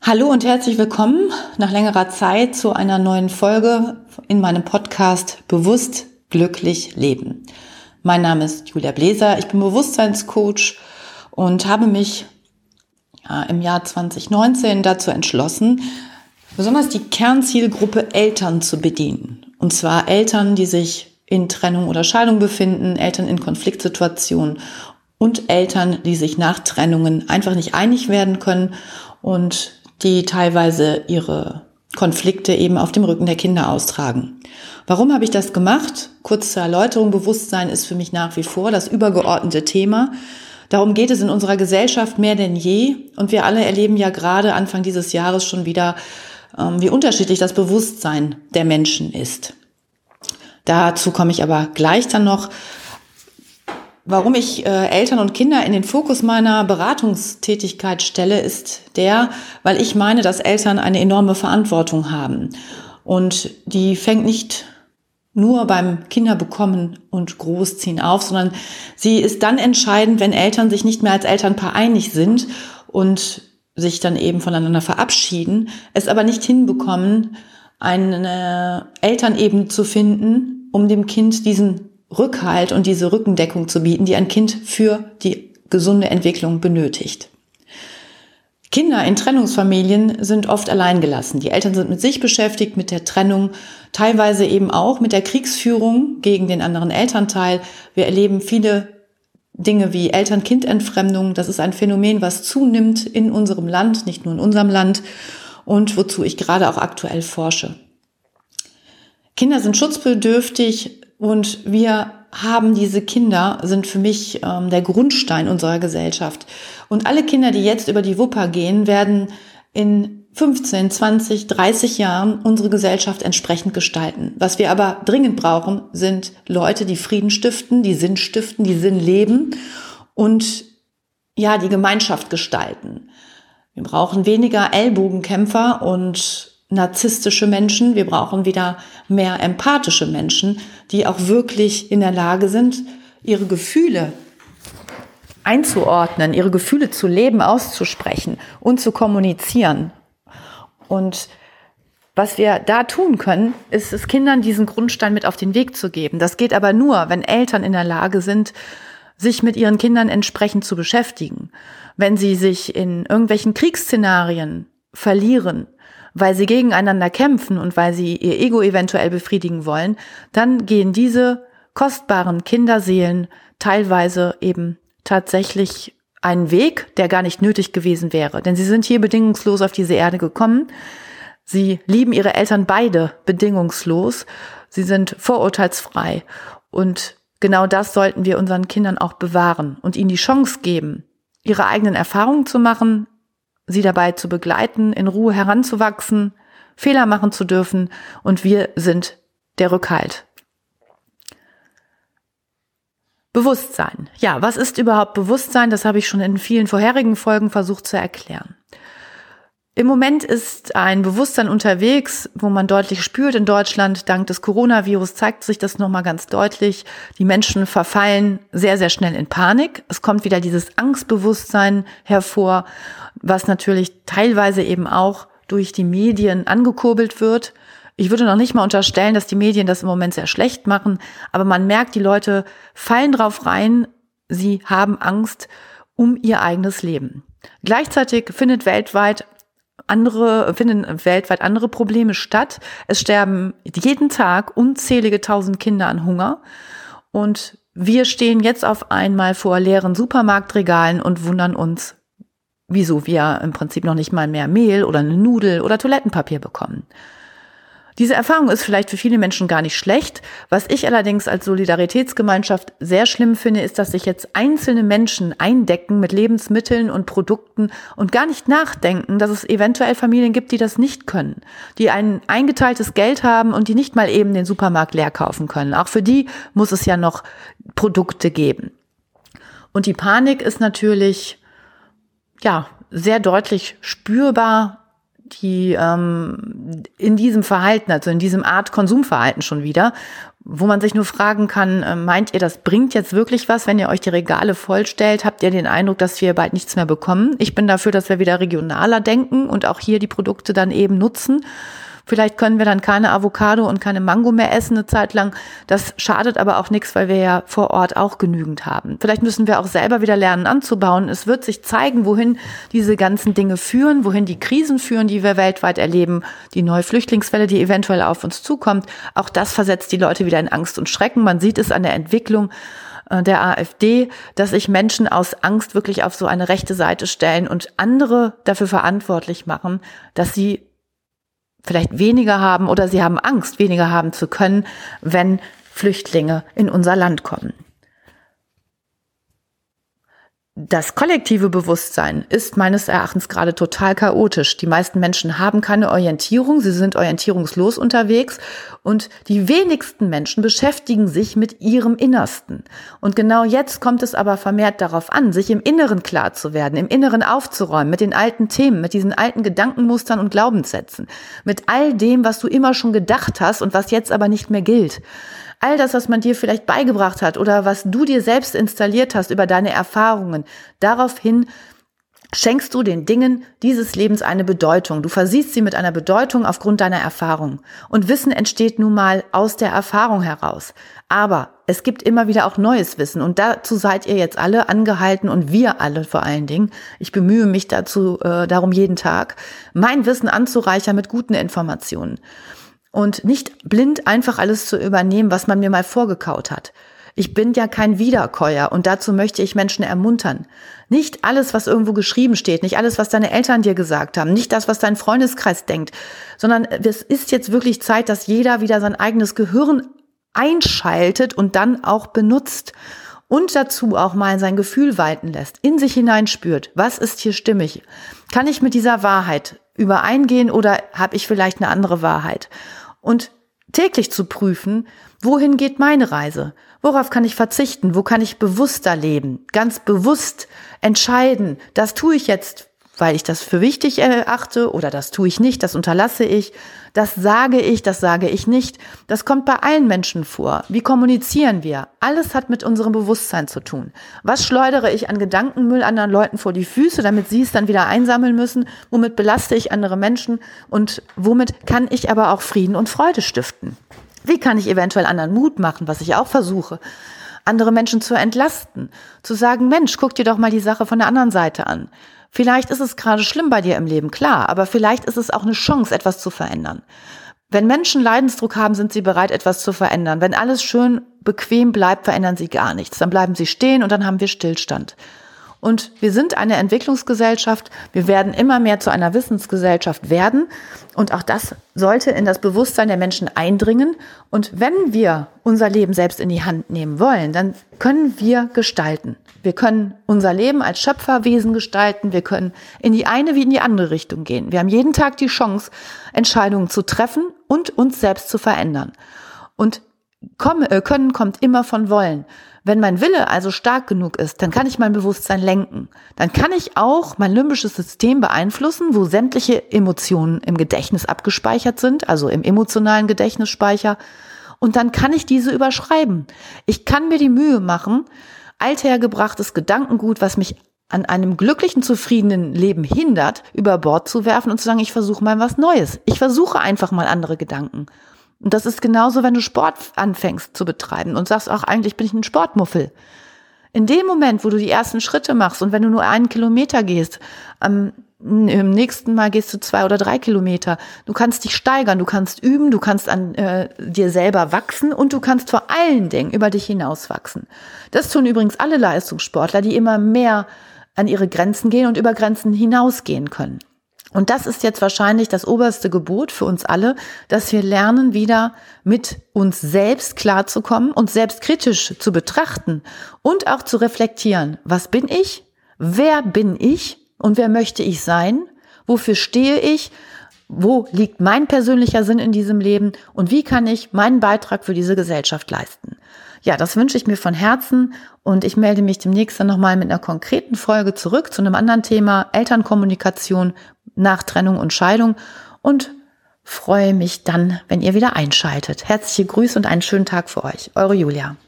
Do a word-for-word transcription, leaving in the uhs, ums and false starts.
Hallo und herzlich willkommen nach längerer Zeit zu einer neuen Folge in meinem Podcast Bewusst glücklich leben. Mein Name ist Julia Bläser, ich bin Bewusstseinscoach und habe mich ja, im Jahr zwanzig neunzehn dazu entschlossen, besonders die Kernzielgruppe Eltern zu bedienen. Und zwar Eltern, die sich in Trennung oder Scheidung befinden, Eltern in Konfliktsituationen und Eltern, die sich nach Trennungen einfach nicht einig werden können und die teilweise ihre Konflikte eben auf dem Rücken der Kinder austragen. Warum habe ich das gemacht? Kurz zur Erläuterung, Bewusstsein ist für mich nach wie vor das übergeordnete Thema. Darum geht es in unserer Gesellschaft mehr denn je. Und wir alle erleben ja gerade Anfang dieses Jahres schon wieder, ähm, wie unterschiedlich das Bewusstsein der Menschen ist. Dazu komme ich aber gleich dann noch. Warum ich äh, Eltern und Kinder in den Fokus meiner Beratungstätigkeit stelle, ist der, weil ich meine, dass Eltern eine enorme Verantwortung haben. Und die fängt nicht nur beim Kinderbekommen und Großziehen auf, sondern sie ist dann entscheidend, wenn Eltern sich nicht mehr als Elternpaar einig sind und sich dann eben voneinander verabschieden, es aber nicht hinbekommen, eine Elternebene zu finden, um dem Kind diesen Rückhalt und diese Rückendeckung zu bieten, die ein Kind für die gesunde Entwicklung benötigt. Kinder in Trennungsfamilien sind oft alleingelassen. Die Eltern sind mit sich beschäftigt, mit der Trennung, teilweise eben auch mit der Kriegsführung gegen den anderen Elternteil. Wir erleben viele Dinge wie Eltern-Kind-Entfremdung. Das ist ein Phänomen, was zunimmt in unserem Land, nicht nur in unserem Land, und wozu ich gerade auch aktuell forsche. Kinder sind schutzbedürftig. Und wir haben diese Kinder, sind für mich ähm, der Grundstein unserer Gesellschaft. Und alle Kinder, die jetzt über die Wupper gehen, werden in fünfzehn, zwanzig, dreißig Jahren unsere Gesellschaft entsprechend gestalten. Was wir aber dringend brauchen, sind Leute, die Frieden stiften, die Sinn stiften, die Sinn leben und ja, die Gemeinschaft gestalten. Wir brauchen weniger Ellbogenkämpfer und narzisstische Menschen. Wir brauchen wieder mehr empathische Menschen, die auch wirklich in der Lage sind, ihre Gefühle einzuordnen, ihre Gefühle zu leben, auszusprechen und zu kommunizieren. Und was wir da tun können, ist es Kindern diesen Grundstein mit auf den Weg zu geben. Das geht aber nur, wenn Eltern in der Lage sind, sich mit ihren Kindern entsprechend zu beschäftigen. Wenn sie sich in irgendwelchen Kriegsszenarien verlieren, weil sie gegeneinander kämpfen und weil sie ihr Ego eventuell befriedigen wollen, dann gehen diese kostbaren Kinderseelen teilweise eben tatsächlich einen Weg, der gar nicht nötig gewesen wäre. Denn sie sind hier bedingungslos auf diese Erde gekommen. Sie lieben ihre Eltern beide bedingungslos. Sie sind vorurteilsfrei. Und genau das sollten wir unseren Kindern auch bewahren und ihnen die Chance geben, ihre eigenen Erfahrungen zu machen, sie dabei zu begleiten, in Ruhe heranzuwachsen, Fehler machen zu dürfen, und wir sind der Rückhalt. Bewusstsein. Ja, was ist überhaupt Bewusstsein? Das habe ich schon in vielen vorherigen Folgen versucht zu erklären. Im Moment ist ein Bewusstsein unterwegs, wo man deutlich spürt in Deutschland, dank des Coronavirus zeigt sich das nochmal ganz deutlich. Die Menschen verfallen sehr, sehr schnell in Panik. Es kommt wieder dieses Angstbewusstsein hervor, was natürlich teilweise eben auch durch die Medien angekurbelt wird. Ich würde noch nicht mal unterstellen, dass die Medien das im Moment sehr schlecht machen, aber man merkt, die Leute fallen drauf rein, sie haben Angst um ihr eigenes Leben. Gleichzeitig findet weltweit Andere, finden weltweit andere Probleme statt. Es sterben jeden Tag unzählige tausend Kinder an Hunger. Und wir stehen jetzt auf einmal vor leeren Supermarktregalen und wundern uns, wieso wir im Prinzip noch nicht mal mehr Mehl oder eine Nudel oder Toilettenpapier bekommen. Diese Erfahrung ist vielleicht für viele Menschen gar nicht schlecht. Was ich allerdings als Solidaritätsgemeinschaft sehr schlimm finde, ist, dass sich jetzt einzelne Menschen eindecken mit Lebensmitteln und Produkten und gar nicht nachdenken, dass es eventuell Familien gibt, die das nicht können, die ein eingeteiltes Geld haben und die nicht mal eben den Supermarkt leer kaufen können. Auch für die muss es ja noch Produkte geben. Und die Panik ist natürlich, ja, sehr deutlich spürbar. die ähm, in diesem Verhalten, also in diesem Art Konsumverhalten schon wieder, wo man sich nur fragen kann, äh, meint ihr, das bringt jetzt wirklich was, wenn ihr euch die Regale vollstellt? Habt ihr den Eindruck, dass wir bald nichts mehr bekommen? Ich bin dafür, dass wir wieder regionaler denken und auch hier die Produkte dann eben nutzen. Vielleicht können wir dann keine Avocado und keine Mango mehr essen eine Zeit lang. Das schadet aber auch nichts, weil wir ja vor Ort auch genügend haben. Vielleicht müssen wir auch selber wieder lernen anzubauen. Es wird sich zeigen, wohin diese ganzen Dinge führen, wohin die Krisen führen, die wir weltweit erleben, die neue Flüchtlingswelle, die eventuell auf uns zukommt. Auch das versetzt die Leute wieder in Angst und Schrecken. Man sieht es an der Entwicklung der AfD, dass sich Menschen aus Angst wirklich auf so eine rechte Seite stellen und andere dafür verantwortlich machen, dass sie vielleicht weniger haben oder sie haben Angst, weniger haben zu können, wenn Flüchtlinge in unser Land kommen. Das kollektive Bewusstsein ist meines Erachtens gerade total chaotisch. Die meisten Menschen haben keine Orientierung, sie sind orientierungslos unterwegs und die wenigsten Menschen beschäftigen sich mit ihrem Innersten. Und genau jetzt kommt es aber vermehrt darauf an, sich im Inneren klar zu werden, im Inneren aufzuräumen, mit den alten Themen, mit diesen alten Gedankenmustern und Glaubenssätzen, mit all dem, was du immer schon gedacht hast und was jetzt aber nicht mehr gilt. All das, was man dir vielleicht beigebracht hat oder was du dir selbst installiert hast über deine Erfahrungen, daraufhin schenkst du den Dingen dieses Lebens eine Bedeutung. Du versiehst sie mit einer Bedeutung aufgrund deiner Erfahrung. Und Wissen entsteht nun mal aus der Erfahrung heraus. Aber es gibt immer wieder auch neues Wissen und dazu seid ihr jetzt alle angehalten und wir alle vor allen Dingen. Ich bemühe mich dazu, äh, darum jeden Tag, mein Wissen anzureichern mit guten Informationen. Und nicht blind einfach alles zu übernehmen, was man mir mal vorgekaut hat. Ich bin ja kein Wiederkäuer und dazu möchte ich Menschen ermuntern. Nicht alles, was irgendwo geschrieben steht, nicht alles, was deine Eltern dir gesagt haben, nicht das, was dein Freundeskreis denkt, sondern es ist jetzt wirklich Zeit, dass jeder wieder sein eigenes Gehirn einschaltet und dann auch benutzt und dazu auch mal sein Gefühl walten lässt, in sich hineinspürt, was ist hier stimmig? Kann ich mit dieser Wahrheit übereingehen oder habe ich vielleicht eine andere Wahrheit? Und täglich zu prüfen, wohin geht meine Reise? Worauf kann ich verzichten? Wo kann ich bewusster leben? Ganz bewusst entscheiden, das tue ich jetzt, weil ich das für wichtig erachte oder das tue ich nicht, das unterlasse ich, das sage ich, das sage ich nicht. Das kommt bei allen Menschen vor. Wie kommunizieren wir? Alles hat mit unserem Bewusstsein zu tun. Was schleudere ich an Gedankenmüll anderen Leuten vor die Füße, damit sie es dann wieder einsammeln müssen? Womit belaste ich andere Menschen? Und womit kann ich aber auch Frieden und Freude stiften? Wie kann ich eventuell anderen Mut machen, was ich auch versuche? Andere Menschen zu entlasten, zu sagen, Mensch, guck dir doch mal die Sache von der anderen Seite an. Vielleicht ist es gerade schlimm bei dir im Leben, klar, aber vielleicht ist es auch eine Chance, etwas zu verändern. Wenn Menschen Leidensdruck haben, sind sie bereit, etwas zu verändern. Wenn alles schön bequem bleibt, verändern sie gar nichts. Dann bleiben sie stehen und dann haben wir Stillstand. Und wir sind eine Entwicklungsgesellschaft. Wir werden immer mehr zu einer Wissensgesellschaft werden. Und auch das sollte in das Bewusstsein der Menschen eindringen. Und wenn wir unser Leben selbst in die Hand nehmen wollen, dann können wir gestalten. Wir können unser Leben als Schöpferwesen gestalten. Wir können in die eine wie in die andere Richtung gehen. Wir haben jeden Tag die Chance, Entscheidungen zu treffen und uns selbst zu verändern. Und Können kommt immer von Wollen. Wenn mein Wille also stark genug ist, dann kann ich mein Bewusstsein lenken. Dann kann ich auch mein limbisches System beeinflussen, wo sämtliche Emotionen im Gedächtnis abgespeichert sind, also im emotionalen Gedächtnisspeicher. Und dann kann ich diese überschreiben. Ich kann mir die Mühe machen, althergebrachtes Gedankengut, was mich an einem glücklichen, zufriedenen Leben hindert, über Bord zu werfen und zu sagen, ich versuche mal was Neues. Ich versuche einfach mal andere Gedanken. Und das ist genauso, wenn du Sport anfängst zu betreiben und sagst, ach, eigentlich bin ich ein Sportmuffel. In dem Moment, wo du die ersten Schritte machst und wenn du nur einen Kilometer gehst, ähm, im nächsten Mal gehst du zwei oder drei Kilometer, du kannst dich steigern, du kannst üben, du kannst an äh, dir selber wachsen und du kannst vor allen Dingen über dich hinaus wachsen. Das tun übrigens alle Leistungssportler, die immer mehr an ihre Grenzen gehen und über Grenzen hinausgehen können. Und das ist jetzt wahrscheinlich das oberste Gebot für uns alle, dass wir lernen, wieder mit uns selbst klarzukommen, uns selbstkritisch zu betrachten und auch zu reflektieren. Was bin ich? Wer bin ich? Und wer möchte ich sein? Wofür stehe ich? Wo liegt mein persönlicher Sinn in diesem Leben? Und wie kann ich meinen Beitrag für diese Gesellschaft leisten? Ja, das wünsche ich mir von Herzen und ich melde mich demnächst dann nochmal mit einer konkreten Folge zurück zu einem anderen Thema, Elternkommunikation. nach Trennung und Scheidung und freue mich dann, wenn ihr wieder einschaltet. Herzliche Grüße und einen schönen Tag für euch. Eure Julia.